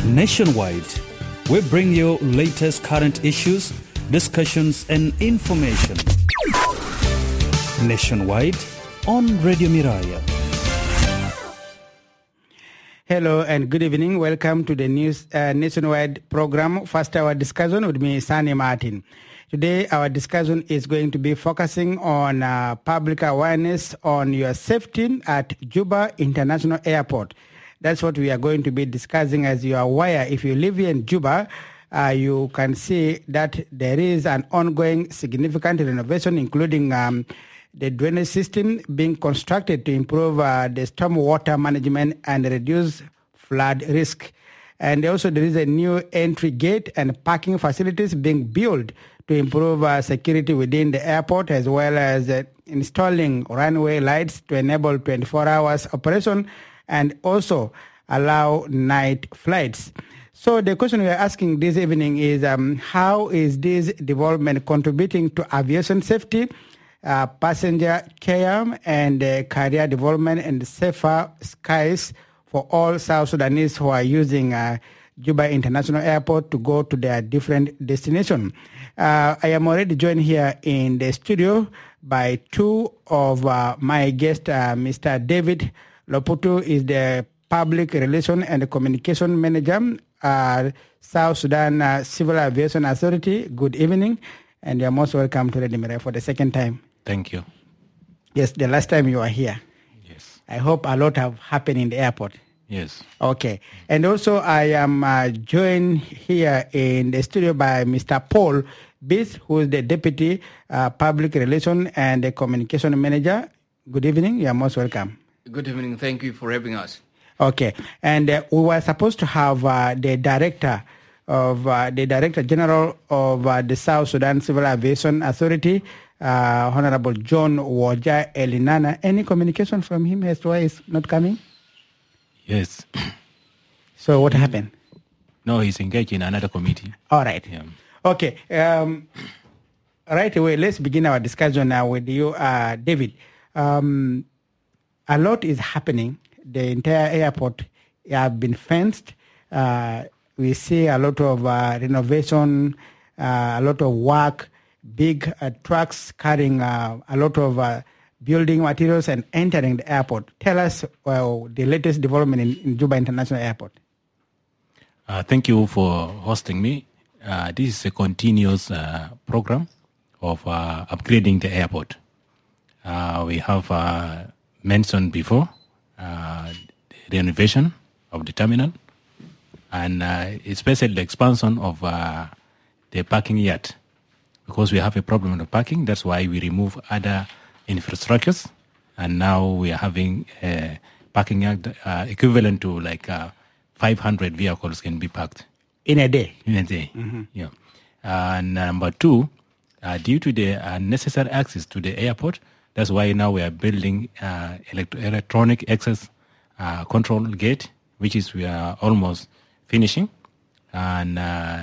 Nationwide, we bring you latest current issues, discussions and information. Nationwide on Radio Miraya. Hello and good evening. Welcome to the news Nationwide program, First Hour Discussion with me, Sani Martin. Today, our discussion is going to be focusing on public awareness on your safety at Juba International Airport. That's what we are going to be discussing. As you are aware, if you live here in Juba, you can see that there is an ongoing significant renovation, including the drainage system being constructed to improve the storm water management and reduce flood risk. And also there is a new entry gate and parking facilities being built to improve security within the airport, as well as installing runway lights to enable 24 hours operation and also allow night flights. So the question we are asking this evening is how is this development contributing to aviation safety, passenger care and career development and safer skies for all South Sudanese who are using Juba International Airport to go to their different destinations. I am already joined here in the studio by two of my guests. Mr. David Loputu is the Public Relations and Communication Manager at South Sudan Civil Aviation Authority. Good evening, and you are most welcome to Radio Miraya for the second time. Thank you. Yes, the last time you were here. Yes. I hope a lot have happened in the airport. Yes. Okay. And also I am joined here in the studio by Mr. Paul Biss, who is the Deputy Public Relations and the Communication Manager. Good evening. You are most welcome. Good evening. Thank you for having us. Okay. And we were supposed to have the Director General of the South Sudan Civil Aviation Authority, Honorable John Woja Elinana. Any communication from him as to why he's not coming? Yes. So what happened? No, he's engaged in another committee. All right. Yeah. Okay. Right away, let's begin our discussion now with you, David. A lot is happening. The entire airport has been fenced. We see a lot of renovation, a lot of work, big trucks carrying a lot of building materials and entering the airport. Tell us the latest development in Juba International Airport. Thank you for hosting me. This is a continuous program of upgrading the airport. We have mentioned before the renovation of the terminal and especially the expansion of the parking yard. Because we have a problem with parking, that's why we remove other infrastructures, and now we are having a parking yard equivalent to like 500 vehicles can be parked in a day. Mm-hmm. Yeah. And number two, due to the necessary access to the airport, that's why now we are building electronic access control gate, which is we are almost finishing. And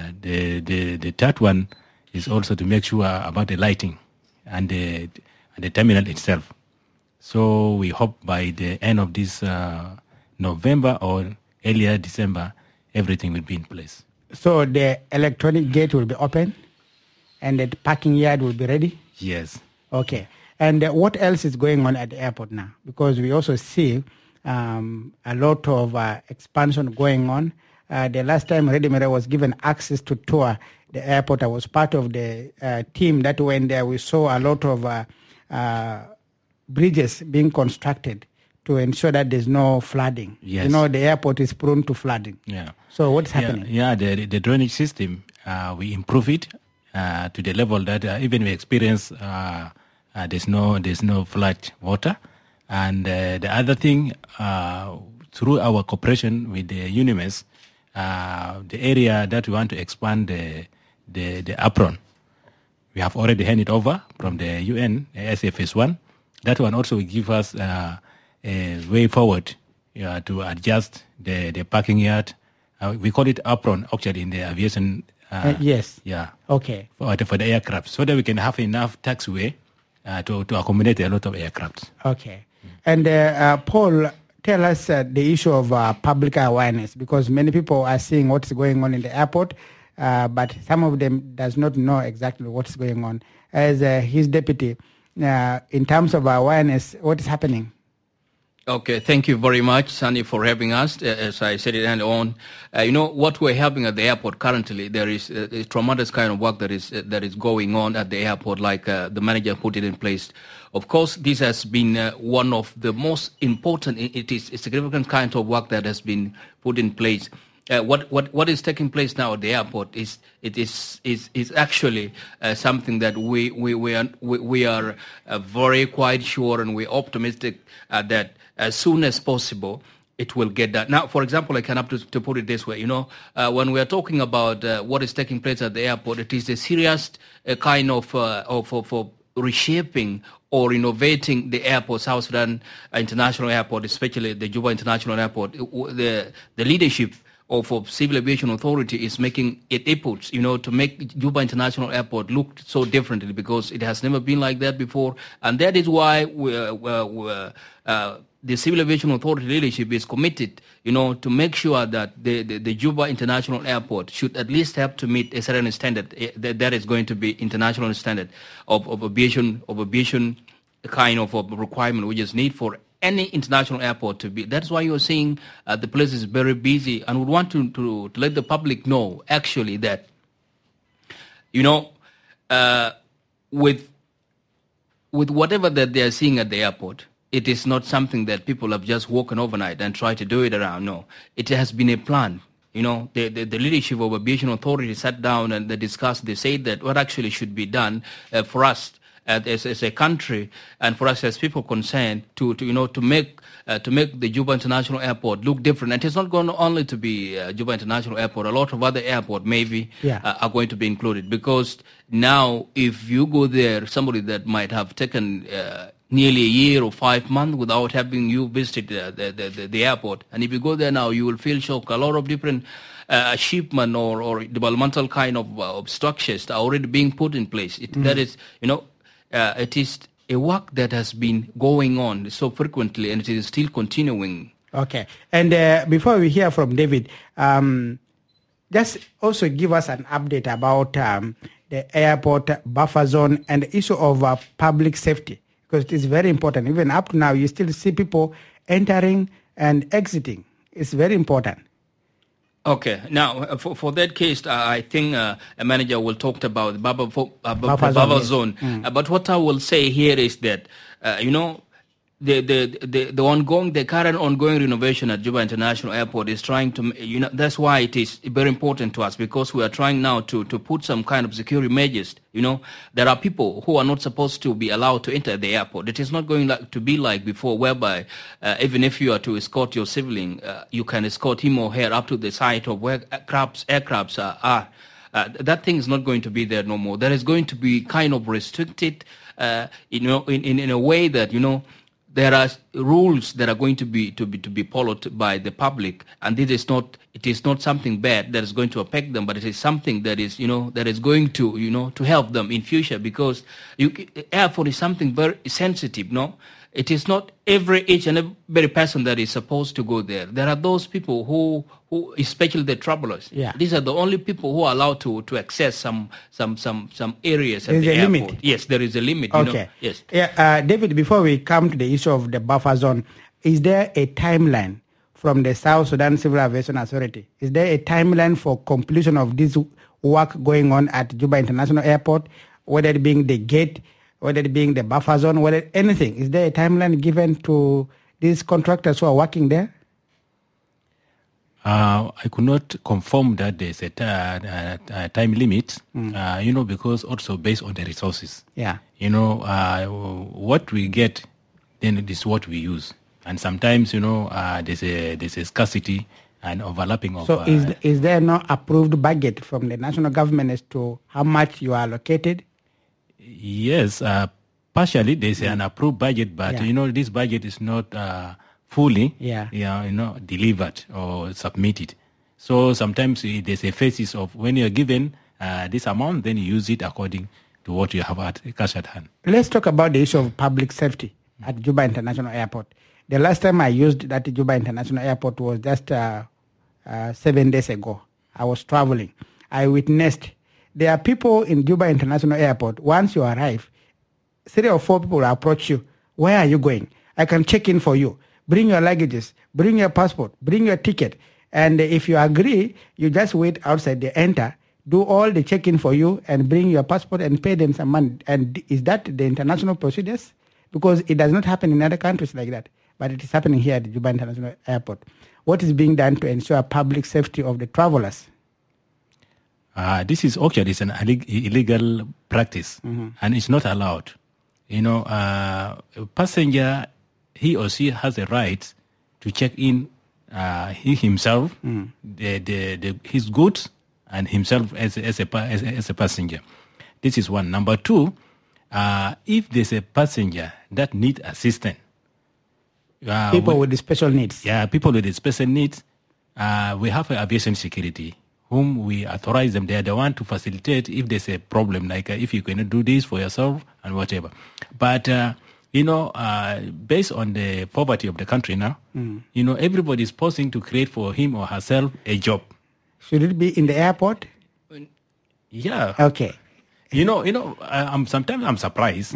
the third one is also to make sure about the lighting and the terminal itself. So we hope by the end of this November or earlier December, everything will be in place. So the electronic gate will be open and the parking yard will be ready? Yes. Okay. And what else is going on at the airport now? Because we also see a lot of expansion going on. The last time Radio Miraya was given access to tour the airport, I was part of the team that went there. We saw a lot of bridges being constructed to ensure that there's no flooding. Yes. You know, the airport is prone to flooding. Yeah. So what's happening? Yeah, the drainage system, we improve it to the level that even we experience there's no flood water. And the other thing, through our cooperation with the UNIMES, the area that we want to expand the apron, we have already handed over from the UN, SFS 1. That one also will give us a way forward to adjust the parking yard. We call it apron, actually, in the aviation. Yes. Yeah. Okay. For the aircraft, so that we can have enough taxiway to accommodate a lot of aircraft. Okay. And Paul, tell us the issue of public awareness, because many people are seeing what's going on in the airport, but some of them does not know exactly what's going on. As his deputy, in terms of awareness, what is happening? Okay, thank you very much, Sunny, for having us. As I said it earlier on, what we're having at the airport currently, there is a tremendous kind of work that is going on at the airport, like the manager put it in place. Of course, this has been one of the most important. It is a significant kind of work that has been put in place. What is taking place now at the airport is actually something that we are very quite sure, and we're optimistic that as soon as possible it will get done. Now, for example, I can have to put it this way. When we are talking about what is taking place at the airport, it is a serious kind of reshaping or innovating the airport, South Sudan International Airport, especially the Juba International Airport. The leadership of Civil Aviation Authority is making efforts, to make Juba International Airport look so differently, because it has never been like that before. And that is why the Civil Aviation Authority leadership is committed, to make sure that the Juba International Airport should at least have to meet a certain standard. That is going to be international standard of aviation kind of requirement which is need for any international airport to be. That's why you're seeing the place is very busy, and we want to let the public know actually that, with whatever that they are seeing at the airport, it is not something that people have just woken overnight and tried to do it around. No, it has been a plan. The leadership of Aviation Authority sat down and they discussed. They said that what actually should be done for us as a country, and for us as people concerned, to make the Juba International Airport look different. And it's not going only to be Juba International Airport. A lot of other airports maybe are going to be included, because now if you go there, somebody that might have taken nearly a year or 5 months without having you visit the airport, and if you go there now, you will feel shocked. A lot of different shipment or developmental kind of structures are already being put in place. That is, it is a work that has been going on so frequently, and it is still continuing. Okay. And before we hear from David, just also give us an update about the airport buffer zone and the issue of public safety, because it is very important. Even up to now, you still see people entering and exiting. It's very important. Okay. Now, for that case, I think a manager will talk about the buffer zone. But what I will say here is that, the current ongoing renovation at Juba International Airport is trying to, that's why it is very important to us, because we are trying now to put some kind of security measures. There are people who are not supposed to be allowed to enter the airport. It is not going to be like before, whereby even if you are to escort your sibling, you can escort him or her up to the site of where aircrafts are. That thing is not going to be there no more. There is going to be kind of restricted, in a way that, there are rules that are going to be followed by the public, and it is not something bad that is going to affect them, but it is something that is that is going to to help them in future, because airport is something very sensitive. It is not each and every person that is supposed to go there. There are those people who especially the travelers. Yeah. These are the only people who are allowed to access some areas at the There's a airport. limit. Yes, there is a limit. Okay. Yes. Yeah, David, before we come to the issue of the buffer zone, is there a timeline from the South Sudan Civil Aviation Authority? Is there a timeline for completion of this work going on at Juba International Airport, whether it being the gate, whether it being the buffer zone, whether anything? Is there a timeline given to these contractors who are working there? I could not confirm that there's a time limit, because also based on the resources. Yeah. What we get, then it is what we use. And sometimes, there's a scarcity and overlapping of... So is there no approved budget from the national government as to how much you are allocated? Yes, partially there's an approved budget, but this budget is not fully delivered or submitted. So sometimes there's a phases of when you're given this amount, then you use it according to what you have at cash at hand. Let's talk about the issue of public safety at Juba International Airport. The last time I used that Juba International Airport was just 7 days ago. I was traveling. I witnessed there are people in Juba International Airport. Once you arrive, 3 or 4 people will approach you. Where are you going? I can check in for you. Bring your luggages. Bring your passport. Bring your ticket. And if you agree, you just wait outside. They enter, do all the check-in for you, and bring your passport and pay them some money. And is that the international procedures? Because it does not happen in other countries like that, but it is happening here at the Juba International Airport. What is being done to ensure public safety of the travelers? This is actually an illegal practice, and it's not allowed. A passenger, he or she has a right to check in he himself, his goods, and himself as a passenger. This is one. Number 2, if there's a passenger that needs assistance, people with the special needs. Yeah, people with the special needs. We have aviation security, whom we authorize them. They are the one to facilitate if there's a problem, like if you cannot do this for yourself and whatever. But, based on the poverty of the country now, everybody is posing to create for him or herself a job. Should it be in the airport? Yeah. Okay. Sometimes I'm surprised.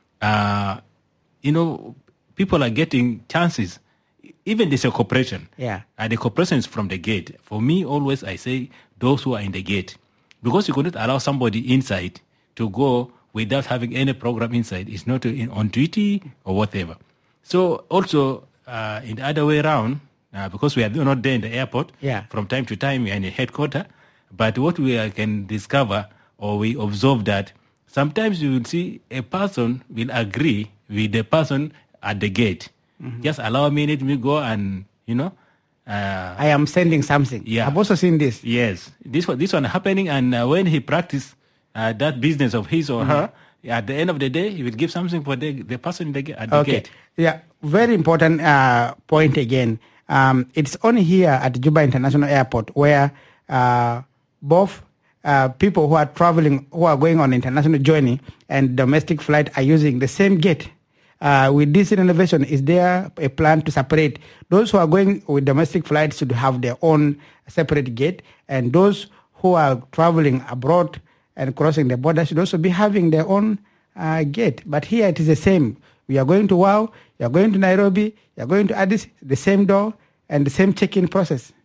People are getting chances. Even there's a cooperation. Yeah. The cooperation is from the gate. For me, always I say those who are in the gate. Because you cannot allow somebody inside to go without having any program inside. It's not on duty or whatever. So also, in the other way around, because we are not there in the airport, from time to time we are in the headquarters. But what we can discover or we observe that sometimes you will see a person will agree with the person at the gate. Just allow me, let me go and, I am sending something. Yeah. I've also seen this. Yes. This one happening, and when he practice that business of his or her, at the end of the day, he will give something for the person at the gate. Yeah, very important point again. It's only here at Juba International Airport where both people who are traveling, who are going on international journey and domestic flight are using the same gate. With this innovation, is there a plan to separate? Those who are going with domestic flights should have their own separate gate, and those who are traveling abroad and crossing the border should also be having their own gate. But here it is the same. We are going to WOW, you are going to Nairobi, you are going to Addis, the same door and the same check-in process.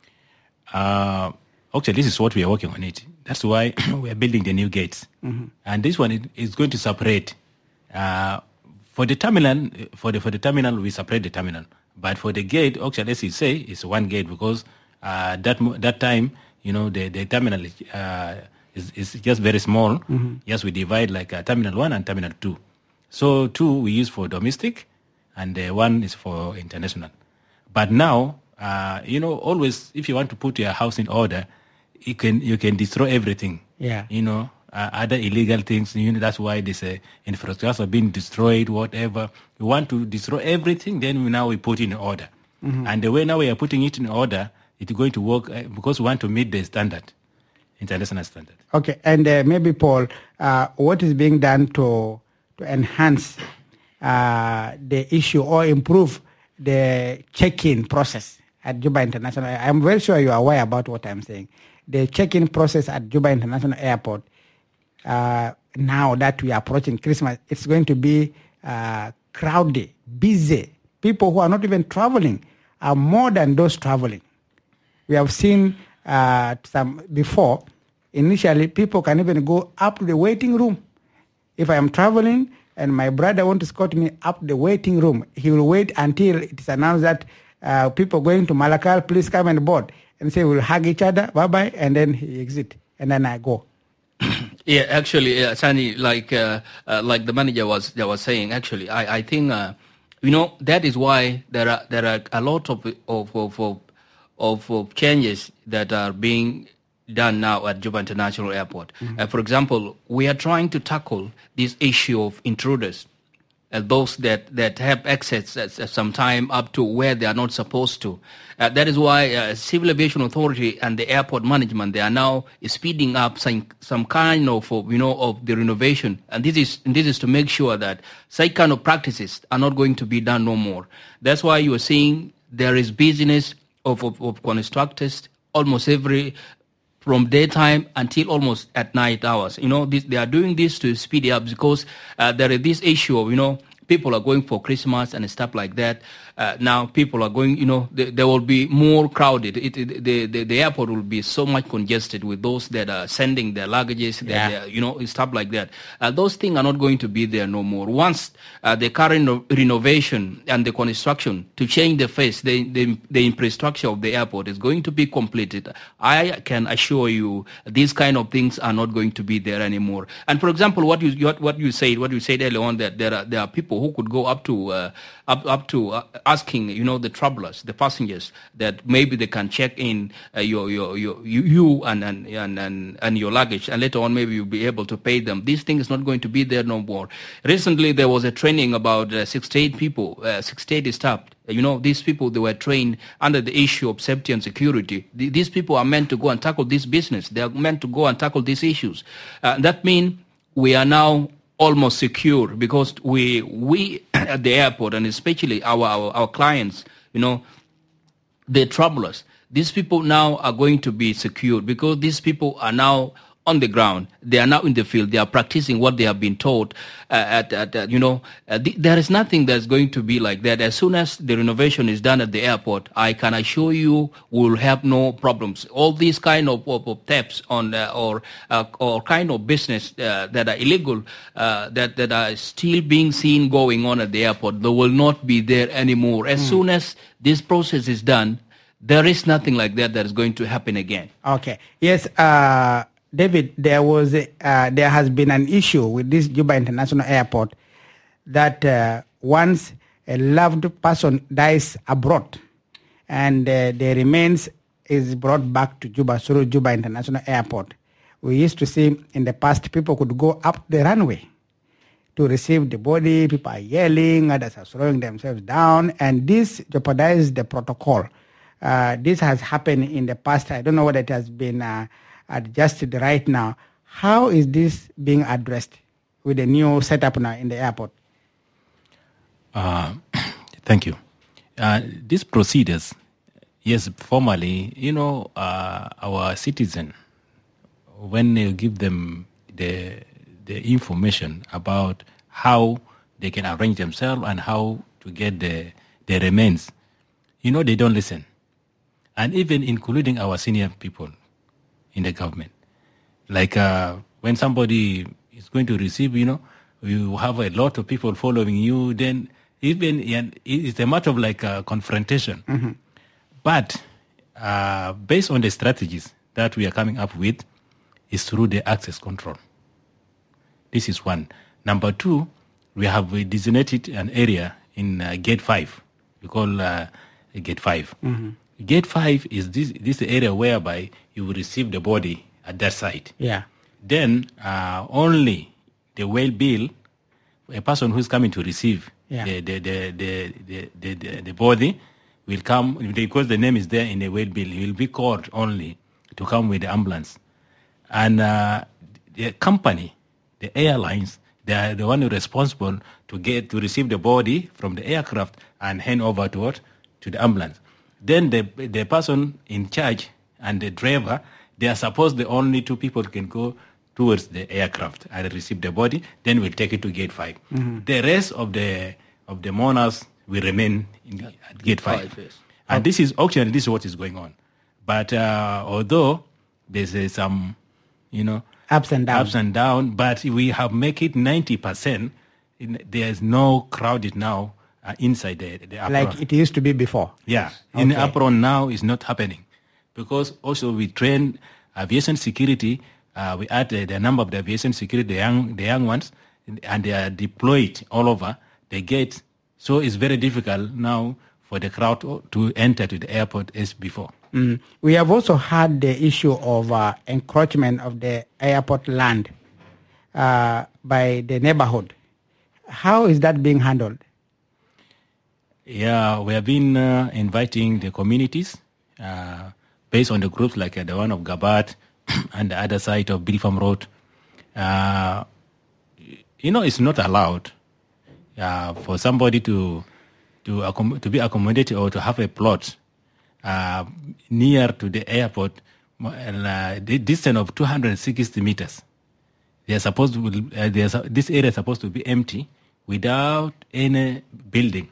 Okay, this is what we are working on it. That's why we are building the new gates. And this one is going to separate. For the terminal, we separate the terminal. But for the gate, actually, as you say, it's one gate because that time, the terminal is just very small. Yes, we divide like Terminal 1 and Terminal 2. So 2 we use for domestic, and 1 is for international. But now, always if you want to put your house in order, you can destroy everything. Yeah. Other illegal things. That's why this infrastructure are being destroyed. Whatever we want to destroy everything, then now we put in order. And the way now we are putting it in order, it's going to work because we want to meet the standard, international standard. Okay, and maybe Paul, what is being done to enhance the issue or improve the check-in process at Juba International? I'm very sure you are aware about what I'm saying. The check-in process at Juba International Airport, now that we are approaching Christmas, it's going to be crowded, busy. People who are not even traveling are more than those traveling. We have seen some before. Initially, people can even go up to the waiting room. If I am traveling and my brother wants to escort me up the waiting room, he will wait until it is announced that people going to Malakal, please come and board. And say we'll hug each other, bye-bye, and then he exit. And then I go. Yeah, actually, Sani, like the manager was saying, actually, I think that is why there are a lot of changes that are being done now at Juba International Airport. For example, we are trying to tackle this issue of intruders. those that have access at some time up to where they are not supposed to. That is why Civil Aviation Authority and the airport management, they are now speeding up some kind of of the renovation, and this is to make sure that such kind of practices are not going to be done no more. That's why you are seeing there is business of constructors almost from daytime until almost at night hours. They are doing this to speed it up because there is this issue of, people are going for Christmas and stuff like that. Now people are going, there will be more crowded. The airport will be so much congested with those that are sending their luggages, stuff like that. Those things are not going to be there no more. Once the current renovation and the construction to change the face, the infrastructure of the airport is going to be completed, I can assure you these kind of things are not going to be there anymore. And for example, what you said earlier on, that there are people who could go up to asking, the travelers, the passengers, that maybe they can check in you and your luggage, and later on maybe you'll be able to pay them. This thing is not going to be there no more. Recently there was a training about 68 people, 68 staff. These people, they were trained under the issue of safety and security. These people are meant to go and tackle this business. They are meant to go and tackle these issues. That means we are now almost secure, because we at the airport, and especially our clients, the travelers, these people now are going to be secured, because these people are now on the ground. They are now in the field. They are practicing what they have been taught. There is nothing that's going to be like that. As soon as the renovation is done at the airport, I can assure you we'll have no problems. All these kind of thefts or kind of business that are illegal, that are still being seen going on at the airport, they will not be there anymore. As soon as this process is done, there is nothing like that is going to happen again. Okay. Yes. David, there has been an issue with this Juba International Airport that once a loved person dies abroad and the remains is brought back to Juba through Juba International Airport, we used to see in the past people could go up the runway to receive the body. People are yelling, others are throwing themselves down, and this jeopardizes the protocol. This has happened in the past. I don't know whether it has been adjusted right now. How is this being addressed with the new setup now in the airport? Thank you. These procedures, yes, formally, our citizen, when you give them the information about how they can arrange themselves and how to get the remains, they don't listen. And even including our senior people in the government. Like when somebody is going to receive, you have a lot of people following you, then even it's a matter of like a confrontation. Mm-hmm. But based on the strategies that we are coming up with, is through the access control. This is one. Number two, we have designated an area in Gate 5. We call Gate 5. Mm-hmm. Gate 5 is this area whereby you will receive the body at that site. Yeah. Then only the well bill, a person who's coming to receive the body will come, because the name is there in the well bill. He will be called only to come with the ambulance. And the company, the airlines, they are the one who responsible to receive the body from the aircraft and hand over to the ambulance. Then the person in charge and the driver, they are supposed the only two people can go towards the aircraft and receive the body. Then we'll take it to Gate 5. Mm-hmm. The rest of the mourners will remain at Gate 5. Yes. And this is what is going on. But although there's some, ups and downs, but we have make it 90%. There's no crowded now. Inside the apron. Like it used to be before? Yeah. Okay. In the apron now is not happening. Because also we train aviation security, we add the number of the aviation security, the young ones, and they are deployed all over the gate. So it's very difficult now for the crowd to enter to the airport as before. Mm. We have also had the issue of encroachment of the airport land by the neighborhood. How is that being handled? Yeah, we have been inviting the communities based on the groups like the one of Gabat and the other side of Bilfam Road. It's not allowed for somebody to be accommodated or to have a plot near to the airport, the distance of 260 meters. This area is supposed to be empty without any building.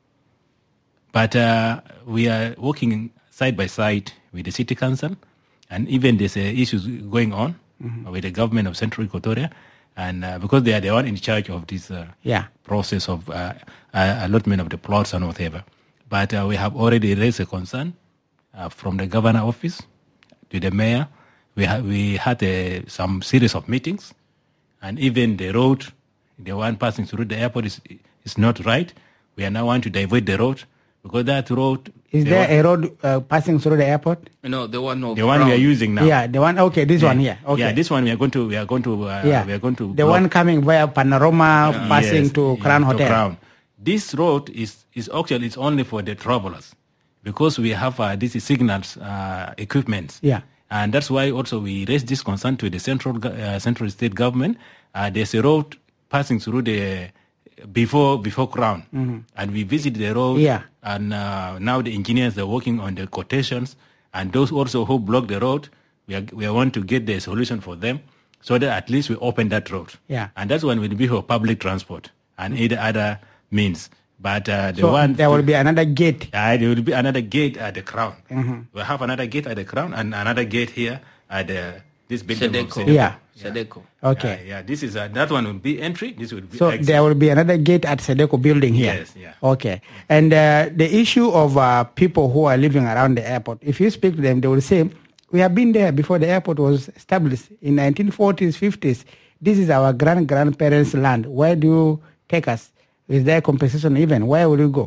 But we are working side by side with the city council, and even there's issues going on with the government of Central Equatoria, and because they are the one in charge of this process of allotment of the plots and whatever. But we have already raised a concern from the governor office to the mayor. We had some series of meetings, and even the road, the one passing through the airport is not right. We are now want to divert the road because that road... Is there a road passing through the airport? No, the one we are using now. Yeah, the one. Okay, this one here. Okay. Yeah, this one we are going to. The block. one coming via Panorama, passing to Crown Hotel. Crown. This road is actually it's only for the travelers because we have these signals equipment. Yeah. And that's why also we raised this concern to the central state government. There's a road passing through the before Crown, and we visited the road. Yeah. And now the engineers are working on the quotations, and those also who block the road, we want to get the solution for them, so that at least we open that road. Yeah. And that's one will be for public transport and either other means. But there will be another gate. There will be another gate at the Crown. We'll have another gate at the Crown and another gate here at this building. Sedeco. Yeah. Sedeco. Okay. This is that one will be entry. This will be so exit. There will be another gate at Sedeco building here. Yes. Yeah. Okay. And the issue of people who are living around the airport, if you speak to them, they will say, we have been there before the airport was established in 1940s, 50s. This is our grandparents' land. Where do you take us? Is there compensation even? Where will you go?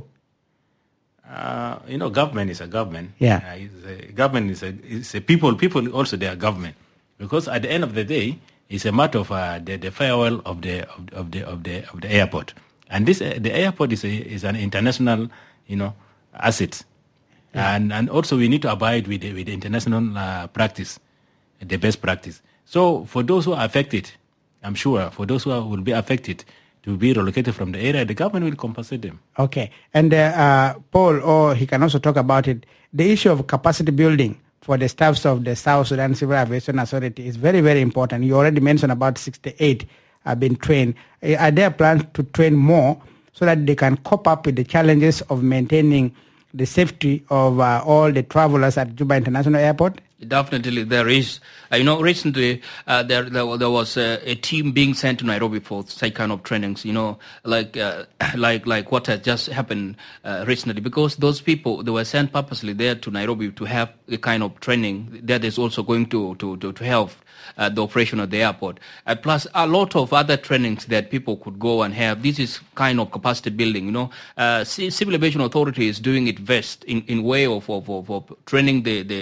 Government is a government. Yeah. Government is a people. People also they are government, because at the end of the day, it's a matter of the farewell of the airport, and the airport is an international asset, and also we need to abide with the international practice, the best practice. So for those who are affected, I'm sure for those who will be affected to be relocated from the area, the government will compensate them. Okay. And Paul, he can also talk about it. The issue of capacity building for the staffs of the South Sudan Civil Aviation Authority is very, very important. You already mentioned about 68 have been trained. Are there plans to train more so that they can cope up with the challenges of maintaining the safety of all the travelers at Juba International Airport? Definitely, there is. Recently there was a team being sent to Nairobi for such kind of trainings. Like what has just happened recently, because those people, they were sent purposely there to Nairobi to have a kind of training that is also going to help the operation of the airport. Plus a lot of other trainings that people could go and have. This is kind of capacity building. Civil Aviation Authority is doing it best in way of training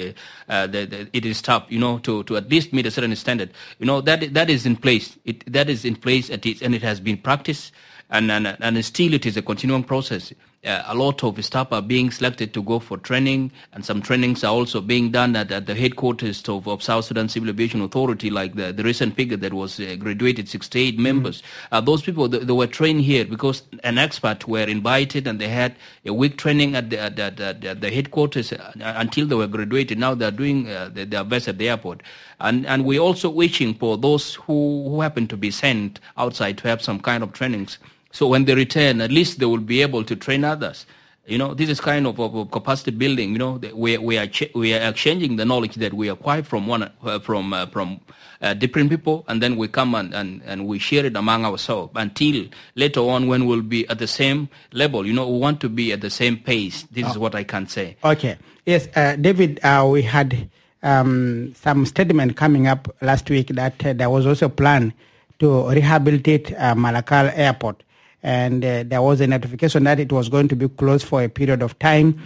it is tough, to at least meet a certain standard. That is in place. That is in place, and it has been practiced, and still it is a continuing process. A lot of staff are being selected to go for training, and some trainings are also being done at the headquarters of South Sudan Civil Aviation Authority, like the recent figure that was graduated, 68 members. Those people, they were trained here because an expert were invited, and they had a week training at the headquarters until they were graduated. Now they are doing their best at the airport. And we're also wishing for those who happen to be sent outside to have some kind of trainings. So when they return, at least they will be able to train others. This is kind of capacity building. We are exchanging the knowledge that we acquire from different people, and then we come and we share it among ourselves until later on when we'll be at the same level. We want to be at the same pace. This is what I can say. Okay. Yes, David, we had some statement coming up last week that there was also a plan to rehabilitate Malakal Airport. And there was a notification that it was going to be closed for a period of time.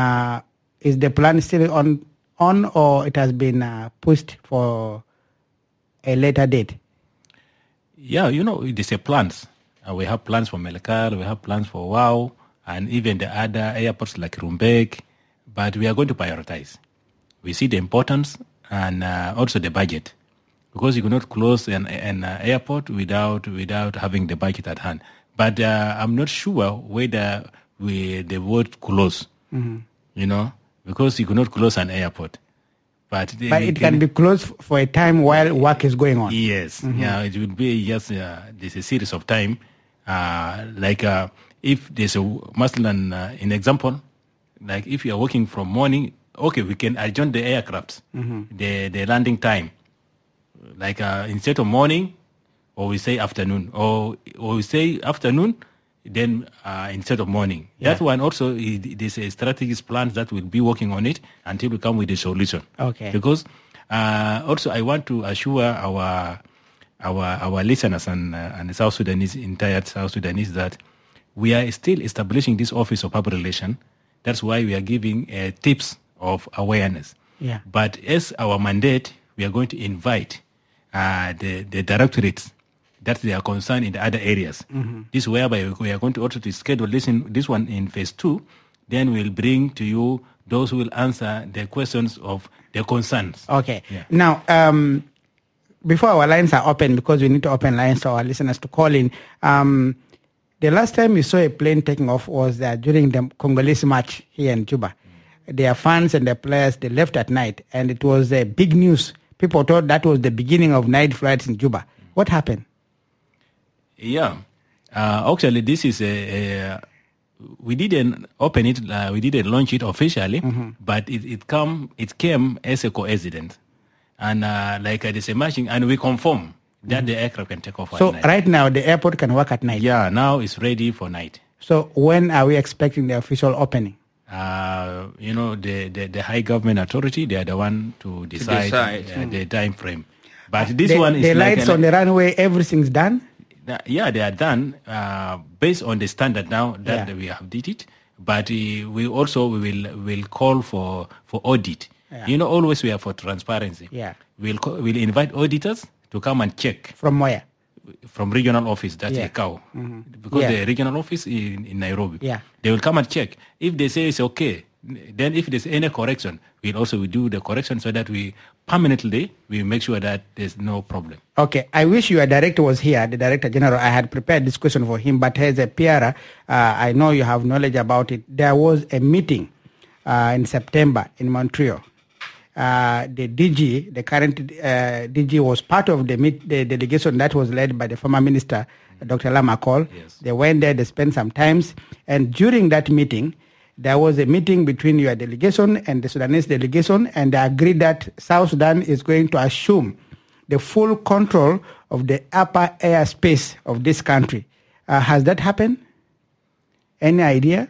Is the plan still on or it has been pushed for a later date? Yeah, there's a plans. We have plans for Melkal, we have plans for Wau, and even the other airports like Rumbek, but we are going to prioritize. We see the importance and also the budget, because you cannot close an airport without having the budget at hand. But I'm not sure whether the word close, because you cannot close an airport. But it can be closed for a time while work is going on. Yes, it will be just there's a series of time. If there's a Maslan, in example, like if you are working from morning, okay, we can adjourn the aircraft, the landing time. Like instead of morning, or we say afternoon, or we say afternoon, then instead of morning. Yeah. That one also, there's a strategic plan that will be working on it until we come with a solution. Okay. Because also I want to assure our listeners and South Sudanese, entire South Sudanese, that we are still establishing this Office of Public Relations. That's why we are giving tips of awareness. Yeah. But as our mandate, we are going to invite the directorates that they are concerned in the other areas. This whereby we are going to also to schedule this one in phase 2. Then we'll bring to you those who will answer the questions of their concerns. Okay. Yeah. Now, before our lines are open, because we need to open lines for our listeners to call in, the last time we saw a plane taking off was during the Congolese match here in Juba. Their fans and their players, they left at night, and it was big news. People thought that was the beginning of night flights in Juba. What happened? Yeah. Actually, this is we didn't open it, we didn't launch it officially, but it came as a coincidence. And there's a matching, and we confirm that the aircraft can take off at night. So right now, the airport can work at night? Yeah, now it's ready for night. So when are we expecting the official opening? The high government authority, they are the one to decide. The time frame. But this the, one is the lights on the runway, everything's done? Yeah, they are done based on the standard now that we have did it. But we will call for audit. Yeah. Always we are for transparency. Yeah. We'll invite auditors to come and check. From where? From regional office, that's a cow. Because the regional office is in Nairobi. Yeah. They will come and check. If they say it's okay, then if there's any correction, we'll also do the correction so that we permanently make sure that there's no problem. Okay. I wish your director was here, the Director General. I had prepared this question for him, but as a PR, I know you have knowledge about it. There was a meeting in September in Montreal. The DG, the current DG, was part of the delegation that was led by the former minister, Dr. Lamakol. Yes. They went there, they spent some time, and during that meeting, there was a meeting between your delegation and the Sudanese delegation, and they agreed that South Sudan is going to assume the full control of the upper airspace of this country. Has that happened? Any idea?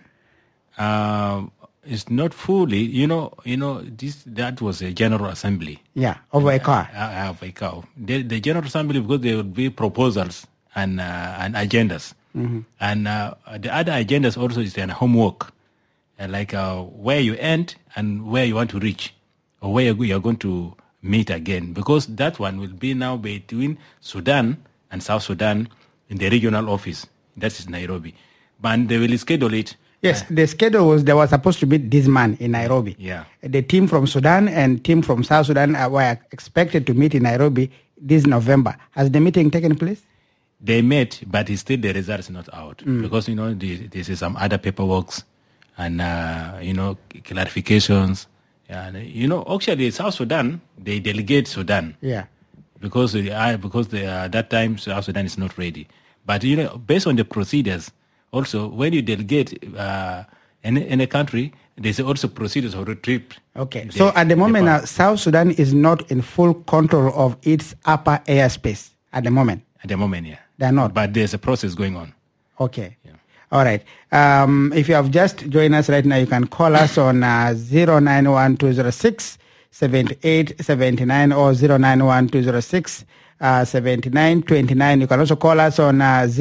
It's not fully, that was a General Assembly. Yeah, over a car. Of a cow. The General Assembly, because there would be proposals and agendas. And the other agendas also is an homework, where you end and where you want to reach, or where you are going to meet again. Because that one will be now between Sudan and South Sudan in the regional office. That is Nairobi. But they will schedule it. Yes, the schedule was, they were supposed to meet this man in Nairobi. Yeah. The team from Sudan and team from South Sudan were expected to meet in Nairobi this November. Has the meeting taken place? They met, but still the result is not out. Because, this is some other paperwork and, clarifications. And, actually, South Sudan, they delegate Sudan. Yeah. Because that time South Sudan is not ready. But, based on the procedures, also, when you delegate in a country, there's also procedures for retreat. Okay. So at the moment now, South Sudan is not in full control of its upper airspace at the moment. At the moment, yeah. They're not. But there's a process going on. Okay. Yeah. All right. If you have just joined us right now, you can call us on 091-206 7879 or 091-206 7929. You can also call us on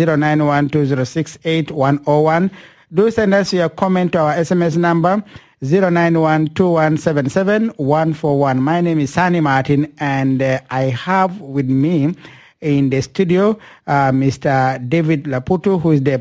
091-206-8101. Do send us your comment to our SMS number 091-2177-141. My name is Sani Martin, and I have with me in the studio, Mr. David Laputu, who is the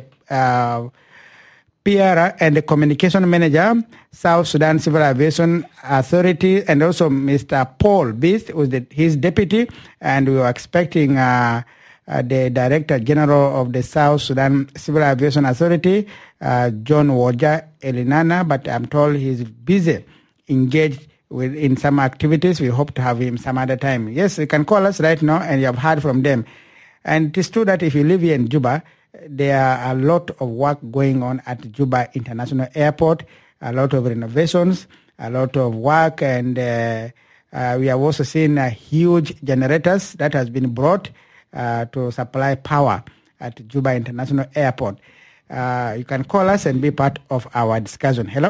PR and the Communication Manager, South Sudan Civil Aviation Authority, and also Mr. Paul Beast, who is his deputy, and we were expecting the Director General of the South Sudan Civil Aviation Authority, John Wajah Elinana, but I'm told he's busy, engaged in some activities. We hope to have him some other time. Yes, you can call us right now, and you have heard from them. And it is true that if you live here in Juba, there are a lot of work going on at Juba International Airport, a lot of renovations, a lot of work, and we have also seen huge generators that has been brought to supply power at Juba International Airport. You can call us and be part of our discussion. Hello?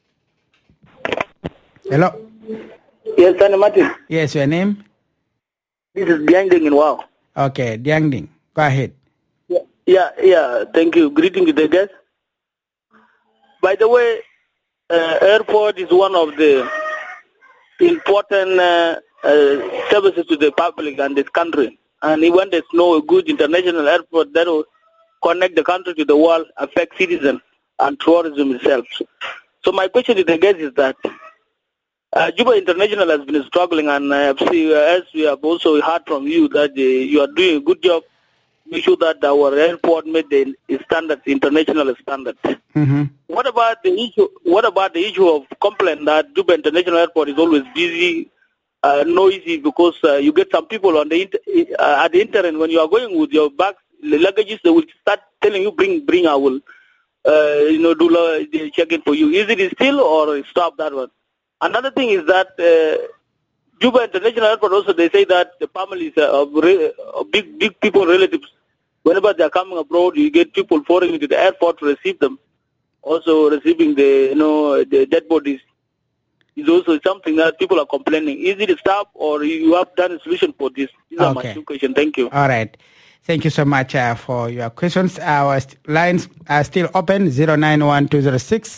Hello? Yes, Sandy Martin. Yes, your name? This is Diangding in Wow. Okay, Diangding. Go ahead. Yeah. Thank you. Greeting to the guests. By the way, airport is one of the important services to the public and this country. And when there's no good international airport that will connect the country to the world, affect citizens and tourism itself. So my question to the guests is that Juba International has been struggling, and as we have also heard from you that you are doing a good job. Make sure that our airport met the standards, international standards. Mm-hmm. What about the issue of complaint that Juba International Airport is always busy, noisy, because you get some people on at the internet when you are going with your bags, the luggages, they will start telling you bring. I will do the check-in for you. Is it still or stop that one? Another thing is that Juba International Airport also, they say that the families of big people, relatives, whenever they are coming abroad, you get people pouring into the airport to receive them. Also receiving the dead bodies is also something that people are complaining. Is it a stop or you have done a solution for this? These are my two questions. Thank you. All right. Thank you so much for your questions. Our lines are still open, 091206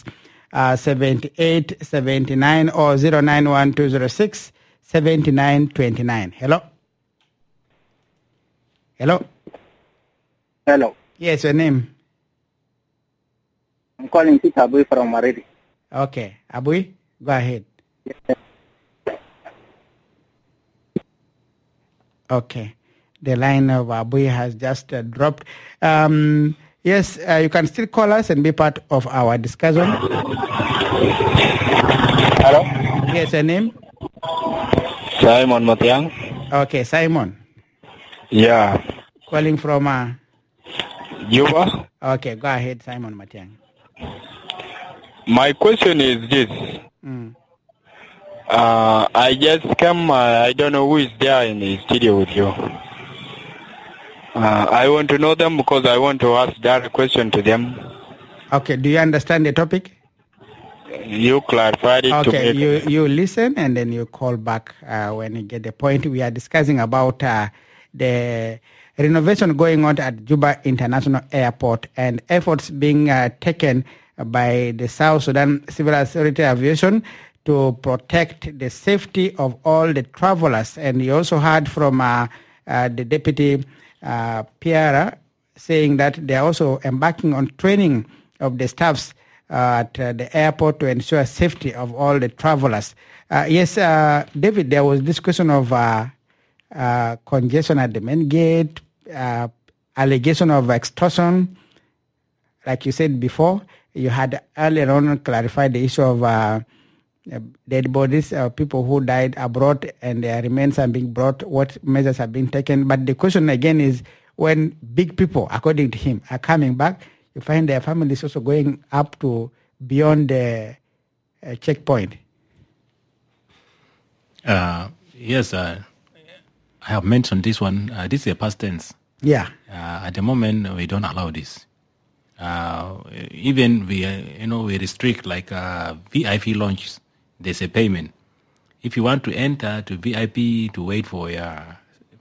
7879 or 091206 7929. Hello? Hello? Hello. Yes, your name? I'm calling Sita Abui from Maridi. Okay. Abui, go ahead. Yes. Okay. The line of Abui has just dropped. Yes, you can still call us and be part of our discussion. Hello? Yes, your name? Simon Matiang. Okay, Simon. Yeah. Calling from Juba. Okay, go ahead, Simon Matiang. My question is this. I just came, I don't know who is there in the studio with you. I want to know them because I want to ask that question to them. Okay, do you understand the topic? You clarified it to me. Okay, you listen and then you call back when you get the point. We are discussing about the renovation going on at Juba International Airport and efforts being taken by the South Sudan Civil Authority Aviation to protect the safety of all the travelers. And you also heard from the deputy Piara saying that they are also embarking on training of the staffs at the airport to ensure safety of all the travelers. Yes, David, there was discussion of congestion at the main gate, allegation of extortion. Like you said before, you had earlier on clarified the issue of dead bodies, people who died abroad and their remains are being brought, what measures have been taken. But the question again is when big people, according to him, are coming back, you find their families also going up to beyond the checkpoint. Yes, I have mentioned this one. This is a past tense. Yeah. At the moment, we don't allow this. Even we restrict like VIP launches. There's a payment. If you want to enter to VIP to wait for your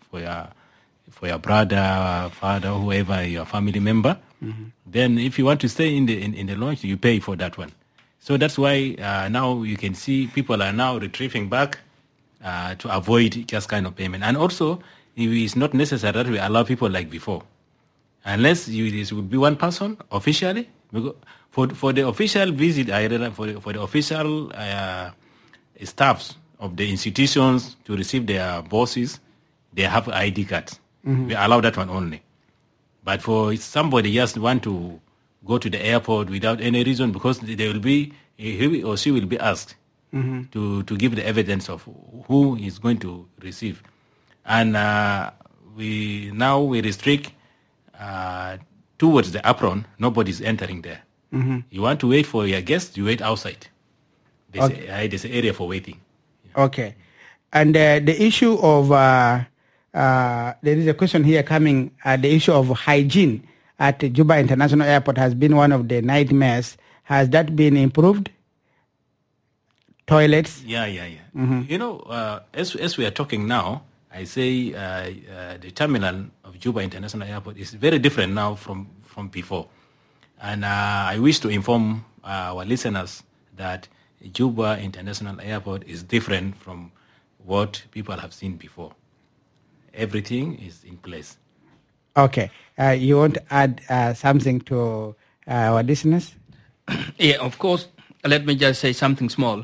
brother, father, whoever your family member, then if you want to stay in the launch, you pay for that one. So that's why now you can see people are now retrieving back to avoid just kind of payment. And also it's not necessary that we allow people like before. Unless this would be one person officially. For the official visit, for the official staffs of the institutions to receive their bosses, they have ID cards. We allow that one only. But for somebody just want to go to the airport without any reason, because they will be, he or she will be asked to give the evidence of who is going to receive. And we restrict towards the apron. Nobody's entering there. You want to wait for your guests, you wait outside. There's an area for waiting. Yeah. Okay. And the issue of, there is a question here coming, the issue of hygiene at Juba International Airport has been one of the nightmares. Has that been improved? Toilets? Yeah. You know, as we are talking now, I say the terminal of Juba International Airport is very different now from before. And I wish to inform our listeners that Juba International Airport is different from what people have seen before. Everything is in place. Okay. You want to add something to our listeners? Yeah, of course. Let me just say something small.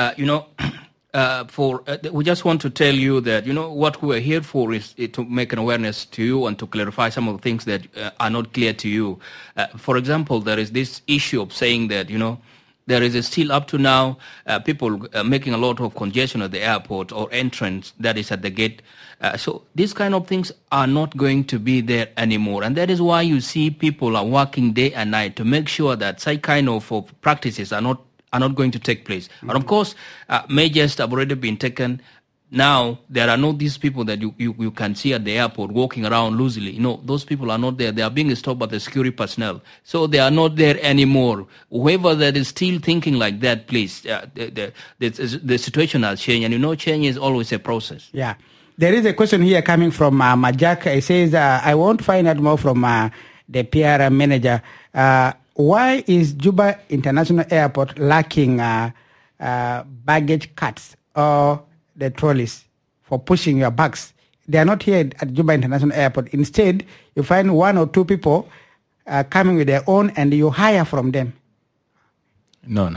We just want to tell you that, what we're here for is to make an awareness to you and to clarify some of the things that are not clear to you. For example, there is this issue of saying that, there is still up to now people making a lot of congestion at the airport or entrance that is at the gate. So these kind of things are not going to be there anymore. And that is why you see people are working day and night to make sure that such kind of practices are not going to take place. And of course, measures have already been taken. Now, there are not these people that you can see at the airport walking around loosely. Those people are not there. They are being stopped by the security personnel. So they are not there anymore. Whoever that is still thinking like that, please, the situation has changed. And change is always a process. Yeah. There is a question here coming from Majak. It says, I want to find out more from the PR manager. Why is Juba International Airport lacking baggage carts or the trolleys for pushing your bags? They are not here at Juba International Airport. Instead, you find one or two people coming with their own and you hire from them. No.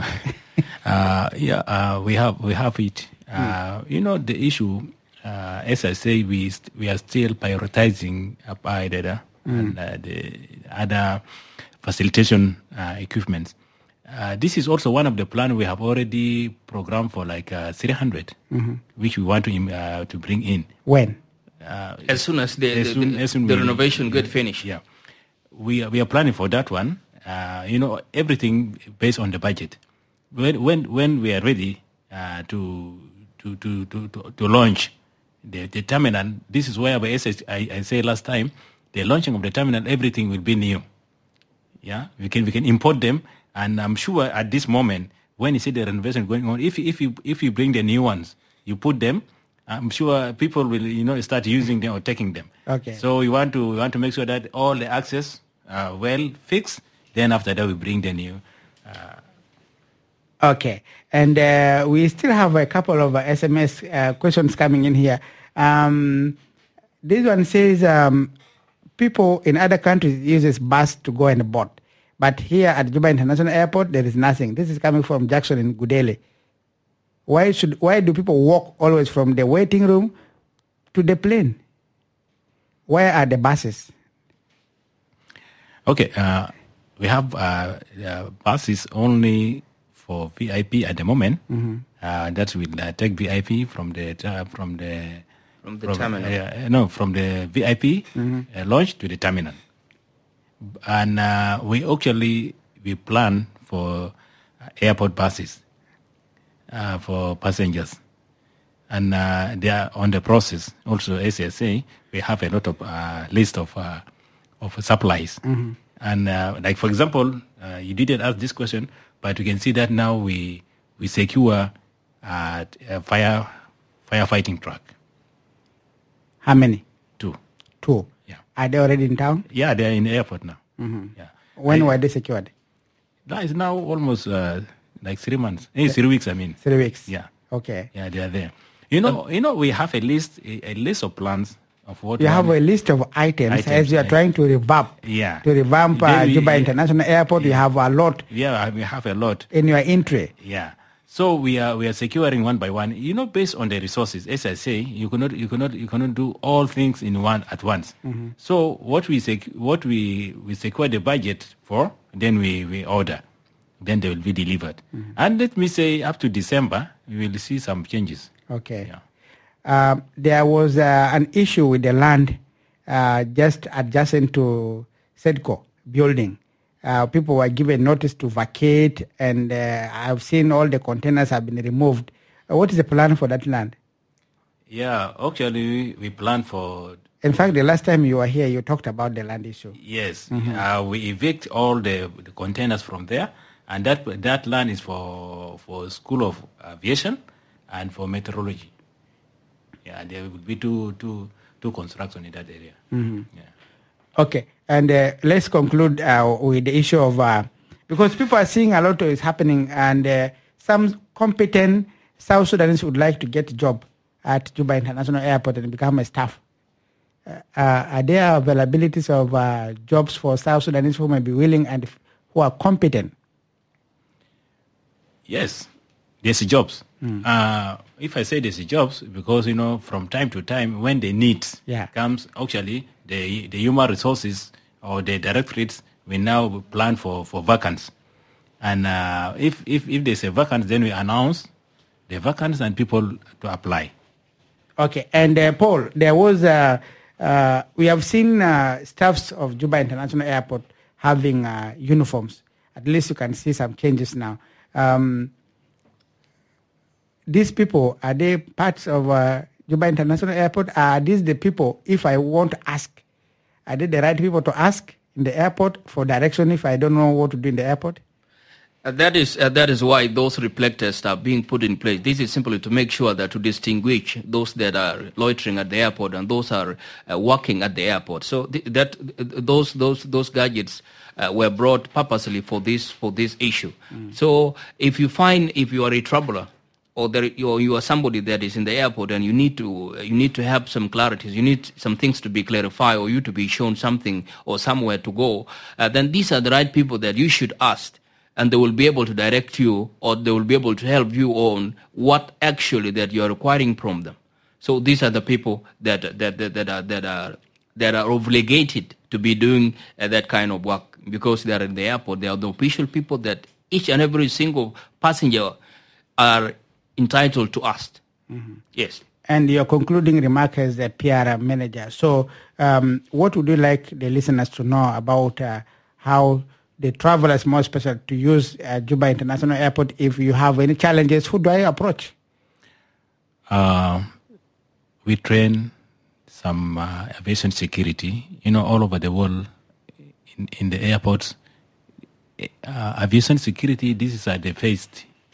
We have it. The issue, as I say, we are still prioritizing APAIDA and the other facilitation equipment. This is also one of the plans we have already programmed for, like 300, which we want to bring in. When? As soon as the renovation get finished. Yeah, we are planning for that one. Everything based on the budget. When we are ready to launch the terminal, this is where I say last time, the launching of the terminal, everything will be new. Yeah, we can import them, and I'm sure at this moment, when you see the renovation going on, if you bring the new ones, you put them, I'm sure people will start using them or taking them. Okay. So we want to make sure that all the access are well fixed. Then after that, we bring the new. Okay, and we still have a couple of SMS questions coming in here. This one says. People in other countries uses bus to go and board. But here at Juba International Airport, there is nothing. This is coming from Jackson in Gudele. Why do people walk always from the waiting room to the plane? Where are the buses? Okay, we have buses only for VIP at the moment. That will take VIP from the terminal. From the VIP launch to the terminal. And we plan for airport buses for passengers. And they are on the process. Also, as I say, we have a lot of list of supplies. And like, for example, you didn't ask this question, but you can see that now we secure a firefighting truck. How many? Two. Yeah. Are they already in town? Yeah, they are in the airport now. Yeah. When were they secured? That is now almost like 3 months. 3 weeks, I mean. 3 weeks. Yeah. Okay. Yeah, they are there. We have a list of plans of what you have a list of items as you are trying to revamp. Yeah. To revamp Juba International Airport, you have a lot. Yeah, we have a lot in your entry. Yeah. So we are securing one by one. Based on the resources. As I say, you cannot do all things in one at once. Mm-hmm. So what we secure the budget for, then we order, then they will be delivered. Mm-hmm. And let me say, up to December, we will see some changes. Okay. Yeah. There was an issue with the land just adjacent to SEDCO building. People were given notice to vacate, and I've seen all the containers have been removed. What is the plan for that land? Yeah, actually, we plan for... In fact, the last time you were here, you talked about the land issue. Yes. Mm-hmm. We evict all the containers from there, and that land is for School of Aviation and for Meteorology. Yeah, there will be two constructions in that area. Mm-hmm. Yeah. Okay, and let's conclude with the issue of, because people are seeing a lot is happening, and some competent South Sudanese would like to get a job at Juba International Airport and become a staff. Are there availabilities of jobs for South Sudanese who may be willing and who are competent? Yes, there's jobs. If I say there's jobs, because, from time to time, when the need comes, actually, the human resources or the directorates will now plan for vacancies. And if there's a vacancy, then we announce the vacancies and people to apply. Okay. And Paul, there was, we have seen staffs of Juba International Airport having uniforms. At least you can see some changes now. These people, are they parts of Juba International Airport? Are these the people, if I want to ask, are they the right people to ask in the airport for direction if I don't know what to do in the airport? That is why those reflectors are being put in place. This is simply to make sure that to distinguish those that are loitering at the airport and those are working at the airport. So those gadgets were brought purposely for this issue. So if you are a troubler, or you are somebody that is in the airport and you need to have some clarities, you need some things to be clarified, or you to be shown something or somewhere to go, then these are the right people that you should ask, and they will be able to direct you, or they will be able to help you on what actually that you are requiring from them. So these are the people that are obligated to be doing that kind of work, because they are in the airport. They are the official people that each and every single passenger are entitled to ask. Mm-hmm. Yes. And your concluding remark as a PR manager. So what would you like the listeners to know about how the travelers, more especially, to use Juba International Airport? If you have any challenges, who do I approach? We train some aviation security, all over the world in the airports. Aviation security, this is the face,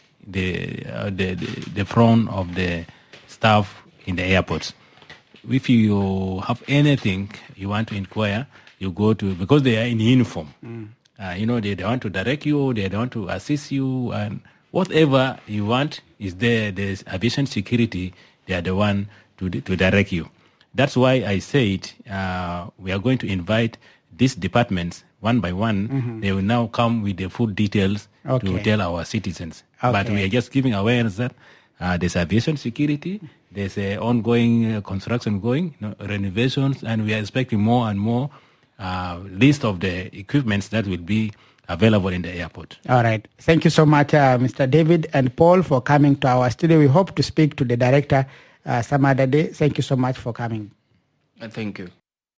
the front of the staff in the airports. If you have anything you want to inquire, you go to, because they are in uniform. They want to direct you, they want to assist you, and whatever you want is there. There's aviation security, they are the one to direct you. That's why I said we are going to invite these departments one by one. Mm-hmm. They will now come with the full details to tell our citizens. Okay. But we are just giving awareness that there's aviation security, there's ongoing construction going, renovations, and we are expecting more and more list of the equipments that will be available in the airport. All right. Thank you so much, Mr. David and Paul, for coming to our studio. We hope to speak to the director some other day. Thank you so much for coming. Thank you.